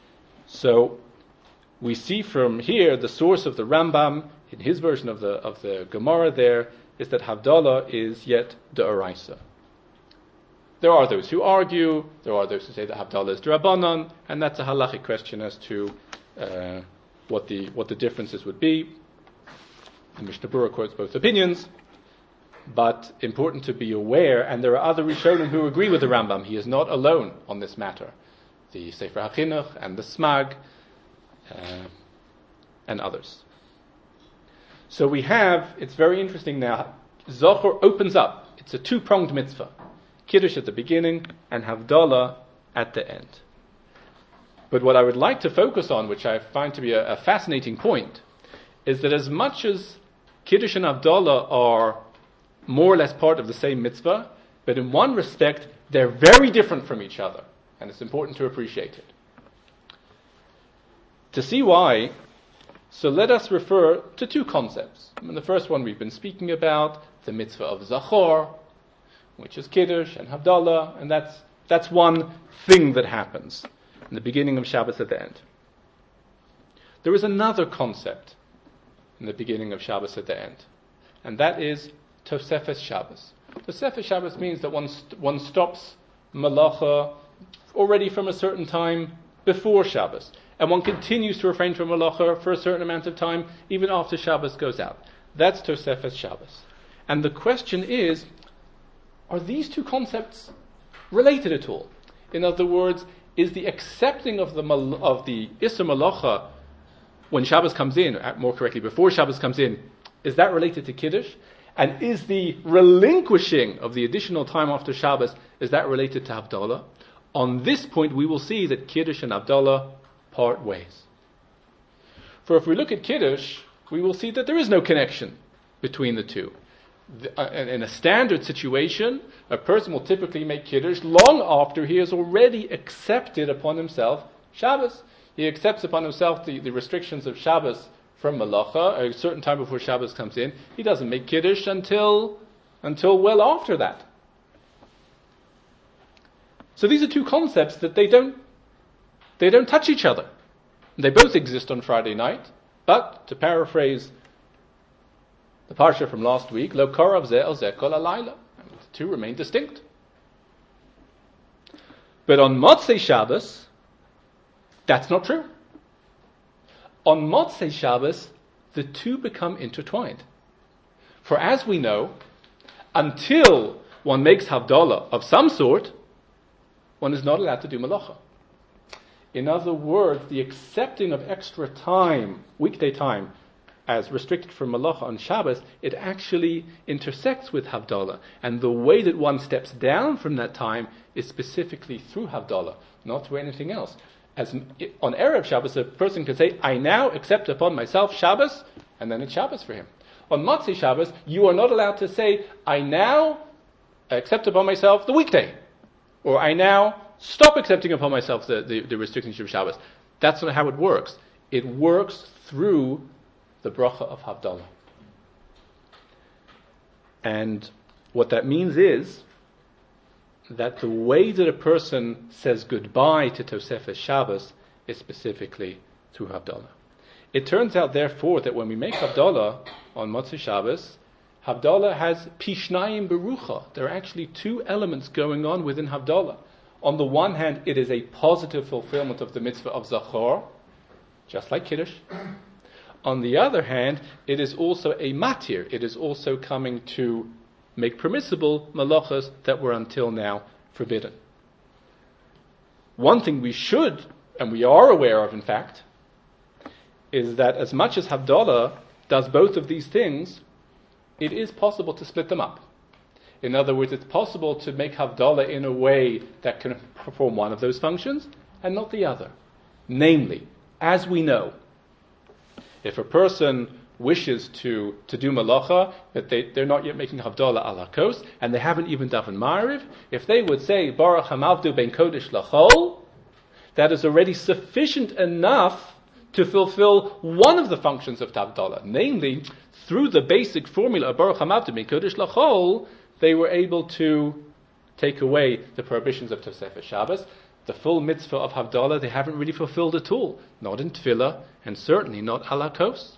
So we see from here the source of the Rambam in his version of the of the Gemara there is that Havdalah is yet D'oraisa. There are those who argue, there are those who say that Havdalah is D'Rabbanan, and that's a halachic question as to uh, what the what the differences would be. The Mishnah Berurah quotes both opinions, but important to be aware, and there are other Rishonim who agree with the Rambam. He is not alone on this matter. The Sefer HaChinuch and the Smag uh, and others. So we have, it's very interesting now, Zachor opens up. It's a two-pronged mitzvah. Kiddush at the beginning and Havdalah at the end. But what I would like to focus on, which I find to be a, a fascinating point, is that as much as Kiddush and Havdalah are more or less part of the same mitzvah, but in one respect, they're very different from each other. And it's important to appreciate it. To see why, so let us refer to two concepts. I mean, the first one we've been speaking about, the mitzvah of Zachor, which is Kiddush and Havdalah, and that's that's one thing that happens in the beginning of Shabbos at the end. There is another concept in the beginning of Shabbos at the end, and that is Tosefes Shabbos. Tosefes Shabbos means that one st- one stops Malacha already from a certain time before Shabbos, and one continues to refrain from Malacha for a certain amount of time even after Shabbos goes out. That's Tosefes Shabbos. And the question is, are these two concepts related at all? In other words, is the accepting of the mal- of the Isser Malacha when Shabbos comes in, or more correctly, before Shabbos comes in, is that related to Kiddush? And is the relinquishing of the additional time after Shabbos, is that related to Havdalah? On this point, we will see that Kiddush and Havdalah part ways. For if we look at Kiddush, we will see that there is no connection between the two. The, uh, in a standard situation, a person will typically make Kiddush long after he has already accepted upon himself Shabbos. He accepts upon himself the, the restrictions of Shabbos from Malacha, a certain time before Shabbos comes in. He doesn't make Kiddush until, until well after that. So these are two concepts that they don't, they don't touch each other. They both exist on Friday night, but, to paraphrase the parsha from last week, Lo karav zeh el zeh kol halayla. The two remain distinct. But on Motzei Shabbos, that's not true. On Motzei Shabbos, the two become intertwined. For as we know, until one makes Havdalah of some sort, one is not allowed to do Malacha. In other words, the accepting of extra time, weekday time, as restricted from Malacha on Shabbos, it actually intersects with Havdalah. And the way that one steps down from that time is specifically through Havdalah, not through anything else. As on Erev Shabbos, a person can say, I now accept upon myself Shabbos, and then it's Shabbos for him. On Motzei Shabbos, you are not allowed to say, I now accept upon myself the weekday, or I now stop accepting upon myself the, the, the restrictions of Shabbos. That's not how it works. It works through the bracha of Havdalah. And what that means is that the way that a person says goodbye to Tosefes Shabbos is specifically through Havdalah. It turns out, therefore, that when we make Havdalah on Motzei Shabbos, Havdalah has Pishnayim Berucha. There are actually two elements going on within Havdalah. On the one hand, it is a positive fulfillment of the mitzvah of Zachor, just like Kiddush. On the other hand, it is also a matir. It is also coming to make permissible malachas that were until now forbidden. One thing we should, and we are aware of in fact, is that as much as Havdalah does both of these things, it is possible to split them up. In other words, it's possible to make Havdalah in a way that can perform one of those functions and not the other. Namely, as we know, if a person wishes to, to do malacha, but they, they're not yet making Havdalah ala kos, and they haven't even daven Ma'ariv, if they would say, Baruch hamavdu ben kodesh lachol, that is already sufficient enough to fulfill one of the functions of Havdalah. Namely, through the basic formula of Baruch hamavdu ben kodesh lachol, they were able to take away the prohibitions of Tosefes Shabbos. The full mitzvah of Havdalah they haven't really fulfilled at all. Not in Tefillah, and certainly not ala kos.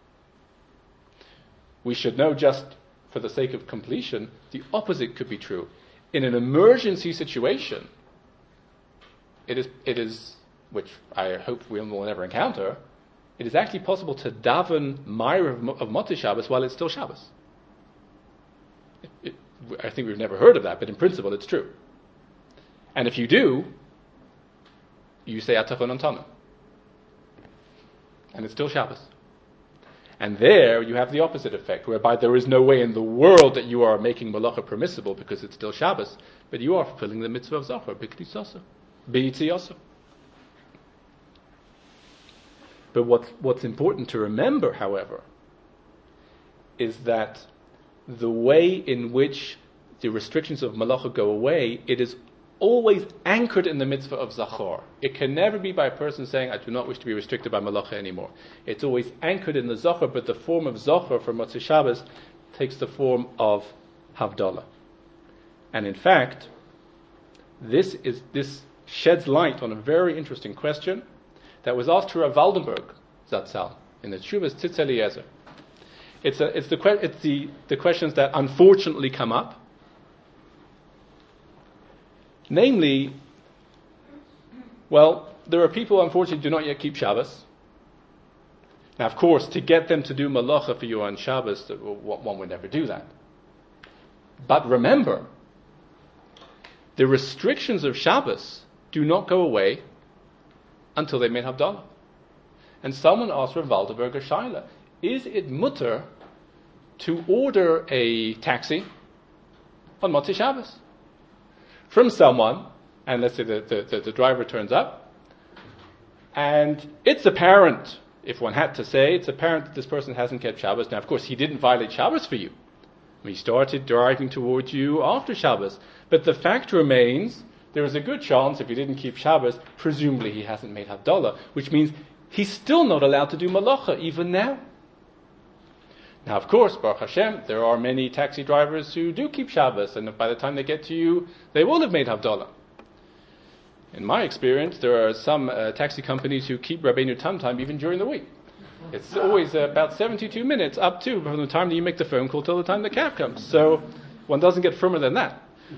We should know, just for the sake of completion, the opposite could be true. In an emergency situation, it is, it is, which I hope we will never encounter, it is actually possible to daven Ma'ariv of Motzei Shabbos while it's still Shabbos. It, it, I think we've never heard of that, but in principle it's true. And if you do, you say Atachon Antanu. And it's still Shabbos. And there you have the opposite effect, whereby there is no way in the world that you are making Malacha permissible because it's still Shabbos, but you are fulfilling the mitzvah of Zachor, B'Knisasa, B'Yitziasa. But what's, what's important to remember, however, is that the way in which the restrictions of Malacha go away, it is always anchored in the mitzvah of Zachor. It can never be by a person saying, I do not wish to be restricted by Malacha anymore. It's always anchored in the Zachor, but the form of Zachor for Motzei Shabbos takes the form of Havdalah. And in fact, this is this sheds light on a very interesting question that was asked to Rav Waldenberg Zatzal in the Tshuvas Tzitz Eliezer. It's, a, it's, the, it's the, the questions that unfortunately come up. Namely, well, there are people, unfortunately, who do not yet keep Shabbos. Now, of course, to get them to do malacha for you on Shabbos, one would never do that. But remember, the restrictions of Shabbos do not go away until they made Havdalah. And someone asked Rav Waldenberg a shaila, is it mutter to order a taxi on Motzei Shabbos from someone, and let's say the, the, the, the driver turns up, and it's apparent if one had to say, it's apparent that this person hasn't kept Shabbos. Now, of course, he didn't violate Shabbos for you. He started driving towards you after Shabbos. But the fact remains, there is a good chance, if he didn't keep Shabbos, presumably he hasn't made Havdalah, which means he's still not allowed to do Malacha, even now. Now, of course, Baruch Hashem, there are many taxi drivers who do keep Shabbos, and by the time they get to you, they will have made Havdalah. In my experience, there are some uh, taxi companies who keep Rabbeinu Tam Time even during the week. It's always uh, about seventy-two minutes up to from the time that you make the phone call till the time the cab comes. So one doesn't get firmer than that.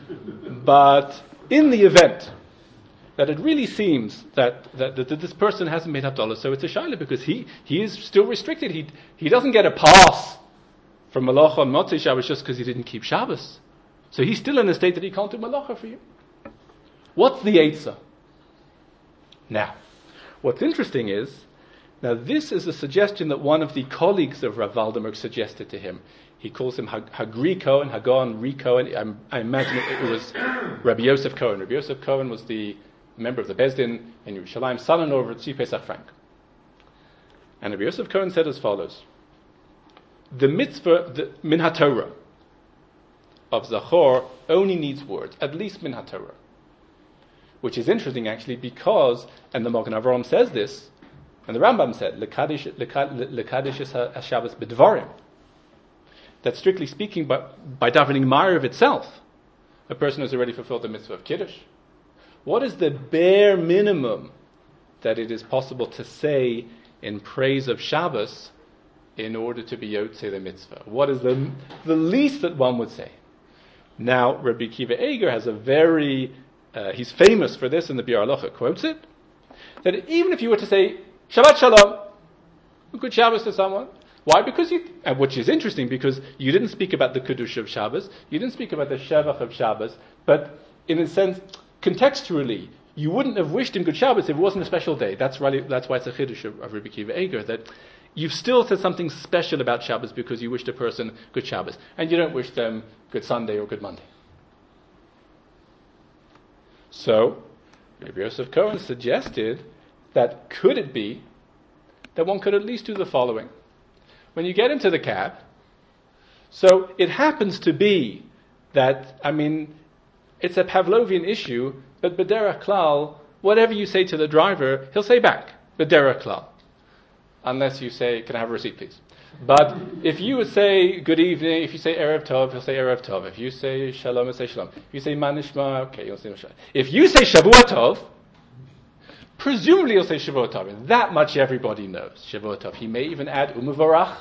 But in the event that it really seems that, that, that this person hasn't made Havdalah, so it's a shaila because he, he is still restricted. He he doesn't get a pass from Malacha on Motzei Shabbos just because he didn't keep Shabbos. So he's still in a state that he can't do Malacha for you. What's the Eitzah? Now, what's interesting is, now this is a suggestion that one of the colleagues of Rav Waldenberg suggested to him. He calls him Hagri Cohen, Hagon Ri Cohen. I, I imagine it, it was Rabbi Yosef Cohen. Rabbi Yosef Cohen was the member of the Bezdin in Yerushalayim, son-in-law of Tzvi Pesach Frank. And Rabbi Yosef Cohen said as follows: the mitzvah, the min haTorah of Zachor only needs words, at least min haTorah. Which is interesting actually because, and the Magen Avraham says this, and the Rambam said, Lekadish HaShabbos B'dvarim, that strictly speaking, by, by davening Ma'ariv itself, a person has already fulfilled the mitzvah of Kiddush. What is the bare minimum that it is possible to say in praise of Shabbos in order to be Yotzei the mitzvah? What is the, the least that one would say? Now, Rabbi Akiva Eiger has a very, uh, he's famous for this, and the Biur Halacha quotes it, that even if you were to say, Shabbat Shalom, good Shabbos to someone. Why? Because you, and which is interesting, because you didn't speak about the Kiddush of Shabbos, you didn't speak about the Shevach of Shabbos, but in a sense, contextually, you wouldn't have wished him good Shabbos if it wasn't a special day. That's really, that's why it's a Chiddush of, of Rabbi Akiva Eiger, that you've still said something special about Shabbos because you wished a person good Shabbos, and you don't wish them good Sunday or good Monday. So, Rabbi Yosef Cohen suggested that could it be that one could at least do the following. When you get into the cab, so it happens to be that, I mean, it's a Pavlovian issue, but B'derech Klal, whatever you say to the driver, he'll say back, B'derech Klal. Unless you say, can I have a receipt, please? But if you would say good evening, if you say Erev Tov, he'll say Erev Tov. If you say Shalom, he'll say Shalom. If you say Manishma, okay, he'll say Shalom. If you say Shavua Tov, presumably he'll say Shavua Tov. And that much everybody knows, Shavua Tov. He may even add Umevarach.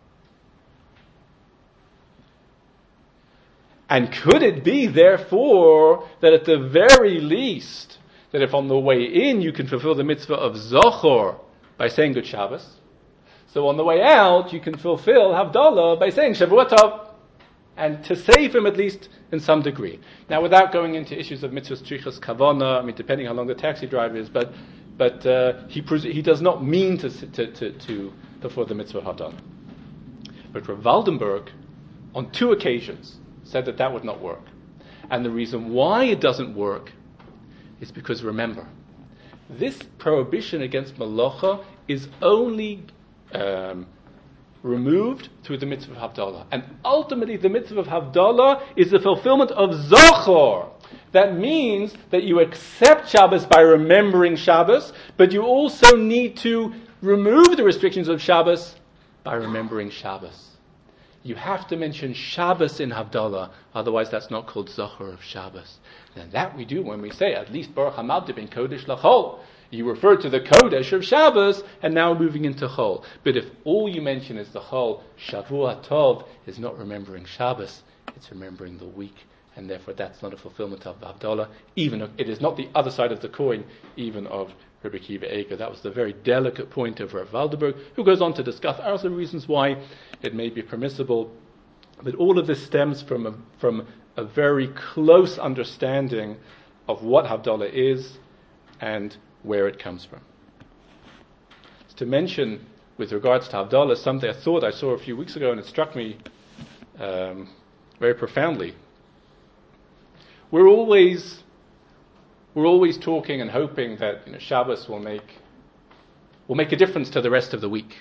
And could it be, therefore, that at the very least, that if on the way in you can fulfill the mitzvah of Zochor by saying Good Shabbos, so on the way out you can fulfill Havdalah by saying Shavua Tov, and to save him at least in some degree. Now, without going into issues of mitzvahs trichas kavana, I mean, depending how long the taxi driver is, but but uh, he pres- he does not mean to to to, to fulfill the mitzvah Havdalah. But Rav Waldenberg, on two occasions, said that that would not work. And the reason why it doesn't work is because, remember, this prohibition against malacha is only um, removed through the mitzvah of Havdalah. And ultimately the mitzvah of Havdalah is the fulfillment of Zochor. That means that you accept Shabbos by remembering Shabbos, but you also need to remove the restrictions of Shabbos by remembering Shabbos. You have to mention Shabbos in Havdalah, otherwise that's not called Zochor of Shabbos. And that we do when we say, at least Baruch HaMavdi ben Kodesh L'Chol. You refer to the Kodesh of Shabbos, and now moving into Chol. But if all you mention is the Chol, Shavua Tov is not remembering Shabbos, it's remembering the week. And therefore that's not a fulfillment of Havdalah. Even if it is not the other side of the coin, even of Rabbi Akiva Eiger. That was the very delicate point of Rav Waldenberg, who goes on to discuss also reasons why it may be permissible. But all of this stems from a, from a very close understanding of what Havdalah is and where it comes from. To mention, with regards to Havdalah, something I thought I saw a few weeks ago, and it struck me um, very profoundly. We're always, we're always talking and hoping that, you know, Shabbos will make will make a difference to the rest of the week.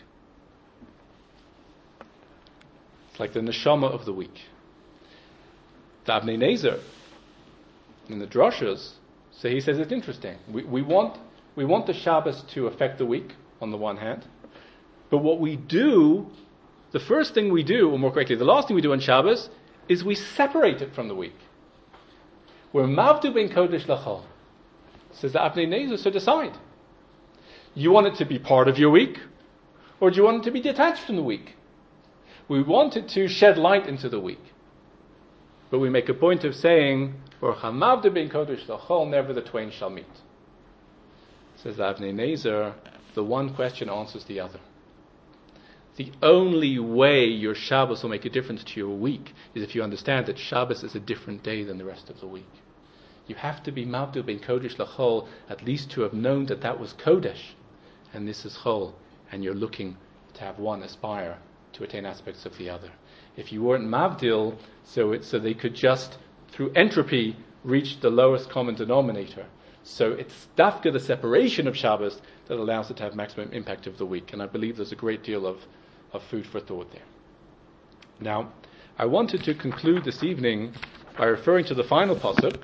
It's like the neshama of the week. The Avnei Nezer in the drashas, so he says it's interesting. We, we want we want the Shabbos to affect the week on the one hand, but what we do, the first thing we do, or more correctly, the last thing we do on Shabbos, is we separate it from the week. We're mavdu ben kodesh lachol. Says the Avnei Nezer, so decide. You want it to be part of your week, or do you want it to be detached from the week? We want it to shed light into the week. But we make a point of saying, never the twain shall meet. Says Avnei Nezer, the one question answers the other. The only way your Shabbos will make a difference to your week is if you understand that Shabbos is a different day than the rest of the week. You have to be Mavdu ben Kodesh L'chol, at least to have known that that was Kodesh, and this is Chol, and you're looking to have one aspire to attain aspects of the other. If you weren't Mavdil, so it, so they could just, through entropy, reach the lowest common denominator. So it's dafka, the separation of Shabbos, that allows it to have maximum impact of the week. And I believe there's a great deal of, of food for thought there. Now, I wanted to conclude this evening by referring to the final pasuk.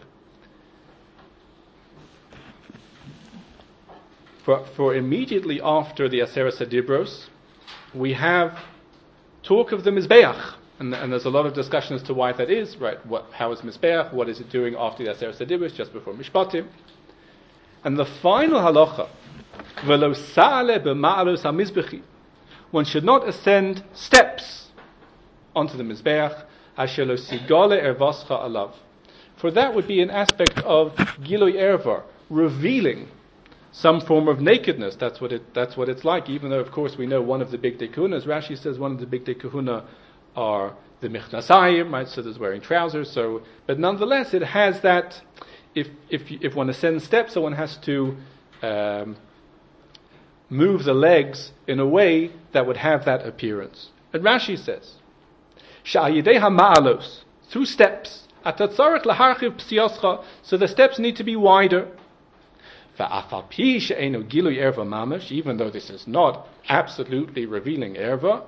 For, for immediately after the Aseret Adibros, we have talk of the Mizbeach. And, and there's a lot of discussion as to why that is, right? What, how is Mizbeach? What is it doing after the Aseret Adibros, just before Mishpatim? And the final halacha, V'lo sa'ale b'ma'alos ha'mizbechi, one should not ascend steps onto the Mizbeach, asher lo sigale ervascha alav. For that would be an aspect of Giloi Erva, revealing some form of nakedness. That's what it. That's what it's like. Even though, of course, we know one of the big dekunas. Rashi says one of the big dekuna are the michnasayim, right? So there's wearing trousers. So, but nonetheless, it has that. If if if one ascends steps, so one has to um, move the legs in a way that would have that appearance. And Rashi says, "Sha'ayidei ha'ma'alos, through steps, atatzarech laharchiv psioscha." So the steps need to be wider. Even though this is not absolutely revealing erva,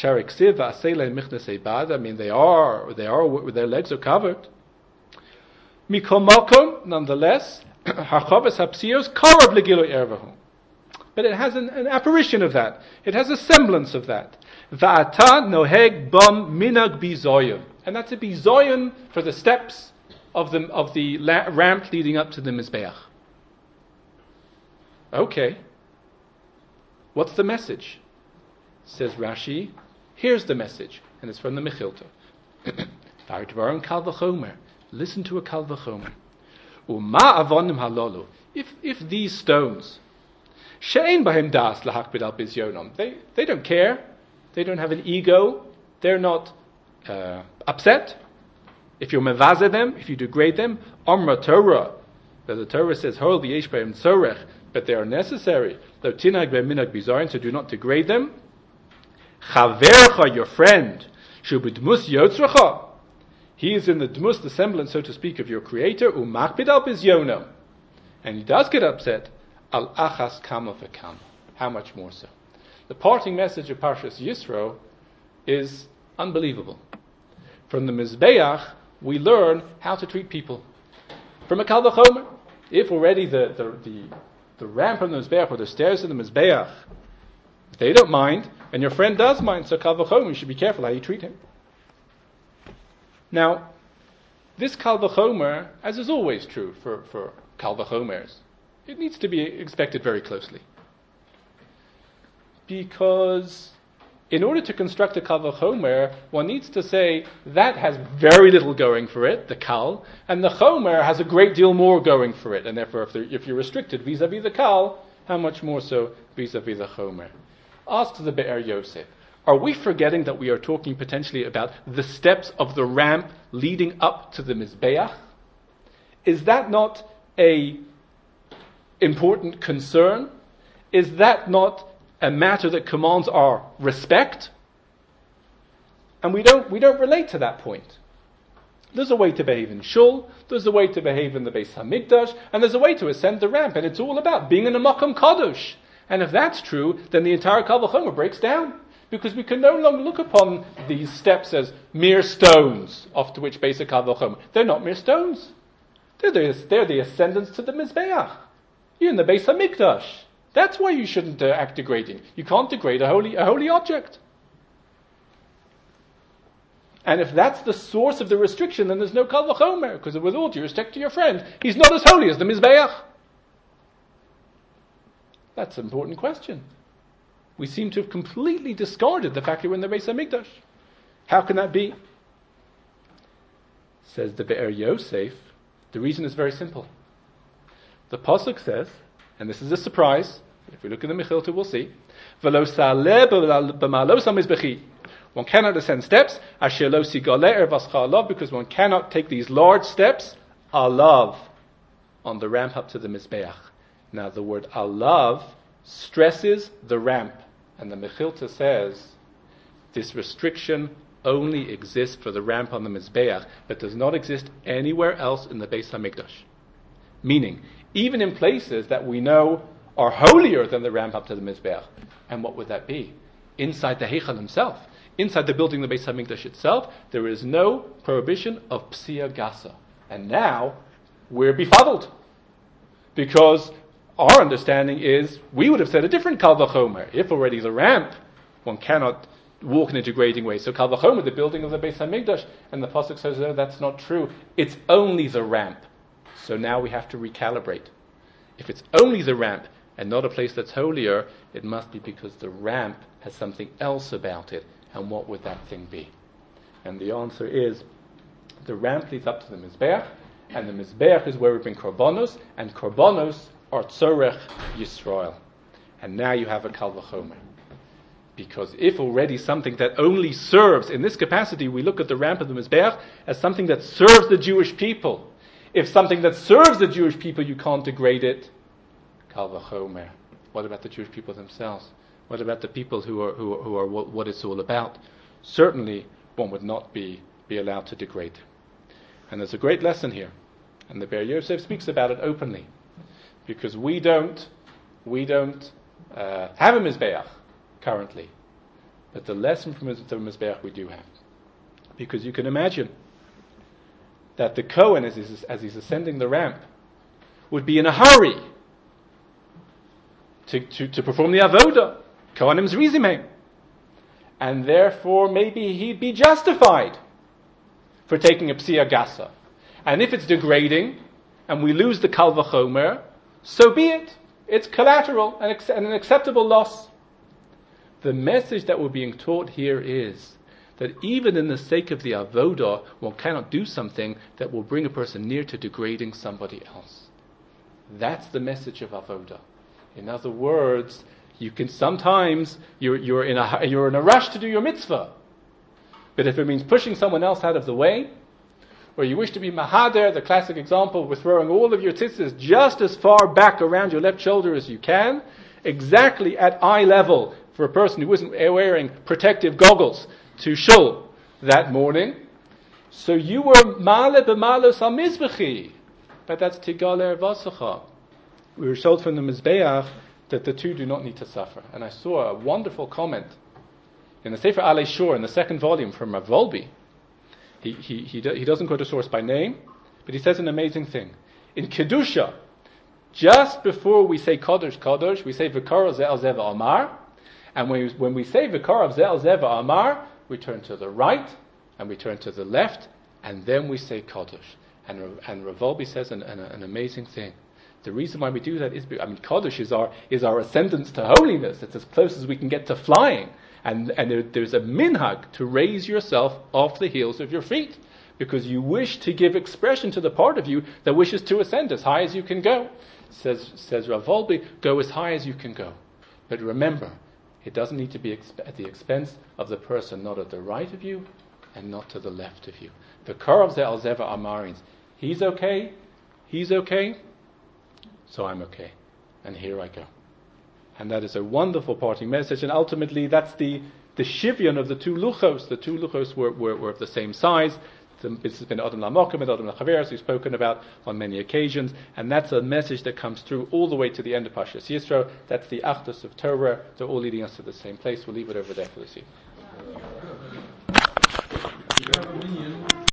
I mean they are, they are, their legs are covered. Nonetheless, but it has an, an apparition of that. It has a semblance of that. And that's a bizoyon for the steps of the of the la- ramp leading up to the Mizbeach. Okay. What's the message? Says Rashi. Here's the message, and it's from the Mechilta. Listen to a Kal V'chomer. Uma avonim halolu. If if these stones, she'ein bahem das lahakbid al bizyonom, they they don't care, they don't have an ego, they're not uh, upset. If you mevaze them, if you degrade them, Amra Torah, the Torah says, Hol v'yesh bahem tzorech, but they are necessary. Lo tinag be'minag bizayin, so do not degrade them. Chavercha, your friend, shu b'dmus yotzrecha, he is in the dmus, the semblance, so to speak, of your creator. U'makbid al bizyono, and he does get upset. Al achas kama v'kama, how much more so? The parting message of Parshas Yisro is unbelievable. From the Mizbeach, we learn how to treat people. From a Kal V'chomer, if already the the the, the ramp on the Mizbeach or the stairs in the Mizbeach, they don't mind, and your friend does mind, so Kal V'chomer, you should be careful how you treat him. Now, this Kal V'chomer, as is always true for, for Kal V'chomers, it needs to be expected very closely. Because in order to construct a Kal V'chomer, one needs to say that has very little going for it, the Kal, and the Chomer has a great deal more going for it. And therefore, if, if you're restricted vis-a-vis the Kal, how much more so vis-a-vis the Chomer? Ask the Be'er Yosef, are we forgetting that we are talking potentially about the steps of the ramp leading up to the Mizbeach? Is that not a important concern? Is that not a matter that commands our respect? And we don't we don't relate to that point. There's a way to behave in Shul, there's a way to behave in the Beis Hamikdash, and there's a way to ascend the ramp, and it's all about being in a Makom Kadosh. And if that's true, then the entire Kal Vachomer breaks down. Because we can no longer look upon these steps as mere stones, after which basic Kal Vachomer. They're not mere stones. They're the, they're the ascendants to the Mizbeach. You're in the Beis HaMikdash. That's why you shouldn't uh, act degrading. You can't degrade a holy, a holy object. And if that's the source of the restriction, then there's no Kal Vachomer, because with all due respect to your friend, he's not as holy as the Mizbeach. That's an important question. We seem to have completely discarded the fact that we're in the Beis HaMikdash. How can that be? Says the Be'er Yosef, the reason is very simple. The Pasuk says, and this is a surprise, if we look at the Mechilta we'll see, V'lo saleh b'malos hamizbechi. One cannot ascend steps, asher lo sigale ervas cha'alav, because one cannot take these large steps, alav, on the ramp up to the Mizbeach. Now the word alav stresses the ramp. And the Mechilta says, this restriction only exists for the ramp on the Mizbeach, but does not exist anywhere else in the Beis HaMikdash. Meaning, even in places that we know are holier than the ramp up to the Mizbeach. And what would that be? Inside the Heichal himself, inside the building of the Beis HaMikdash itself, there is no prohibition of Psia Gasa. And now, we're befuddled. Because our understanding is, we would have said a different Kal Vachomer. If already the ramp, one cannot walk in a degrading way. So Kal Vachomer, the building of the Beis HaMikdash, and the Pasuk says, no, that's not true. It's only the ramp. So now we have to recalibrate. If it's only the ramp, and not a place that's holier, it must be because the ramp has something else about it. And what would that thing be? And the answer is, the ramp leads up to the Mizbeach, and the Mizbeach is where we bring Korbanos, and Korbanos or Tzorech Yisrael. And now you have a Kal Vachomer. Because if already something that only serves, in this capacity we look at the ramp of the Mizbeach as something that serves the Jewish people. If something that serves the Jewish people, you can't degrade it, Kal Vachomer. What about the Jewish people themselves? What about the people who are who, who are what, what it's all about? Certainly one would not be, be allowed to degrade. And there's a great lesson here. And the Be'er Yosef speaks about it openly. Because we don't, we don't uh, have a Mizbeach currently. But the lesson from the Mizbeach we do have. Because you can imagine that the Kohen, as he's, as he's ascending the ramp, would be in a hurry to, to, to perform the Avodah, Kohanim's Rizimim. And therefore maybe he'd be justified for taking a Psia Gasa. And if it's degrading, and we lose the Kal Vachomer, so be it. It's collateral and, ex- and an acceptable loss. The message that we're being taught here is that even in the sake of the avodah, one cannot do something that will bring a person near to degrading somebody else. That's the message of avodah. In other words, you can sometimes you're, you're in a you're in a rush to do your mitzvah, but if it means pushing someone else out of the way, or you wish to be mahader, the classic example, with throwing all of your tzitzis just as far back around your left shoulder as you can, exactly at eye level for a person who isn't wearing protective goggles to shul that morning. So you were male b'malos hamizbechi, but that's tigaler vasacha. We were told from the Mizbeach that the two do not need to suffer. And I saw a wonderful comment in the Sefer Alei Shur, in the second volume, from Rav Volby. He, he, he, do, he doesn't quote a source by name, but he says an amazing thing. In Kedusha, just before we say Kodesh, Kodesh, we say V'karav Ze'al Zeva Amar, and when we, when we say V'karav Ze'al Zeva Amar, we turn to the right, and we turn to the left, and then we say Kodesh. And, and Rav Volby says an, an, an amazing thing. The reason why we do that is, I mean, Kodesh is our, is our ascendance to holiness. It's as close as we can get to flying. And, and there, there's a minhag to raise yourself off the heels of your feet, because you wish to give expression to the part of you that wishes to ascend as high as you can go. Says, says Rav Volby, go as high as you can go. But remember, it doesn't need to be exp- at the expense of the person not at the right of you and not to the left of you. The Karav Ze'al Zeva Amarins, he's okay, he's okay, so I'm okay. And here I go. And that is a wonderful parting message. And ultimately, that's the, the shivyon of the two luchos. The two luchos were, were, were of the same size. This has been Adam Lamokim and Adam Lachaveras we've spoken about on many occasions, and that's a message that comes through all the way to the end of Parshas Yisro. That's the Achdus of Torah. They're all leading us to the same place. We'll leave it over there for this evening.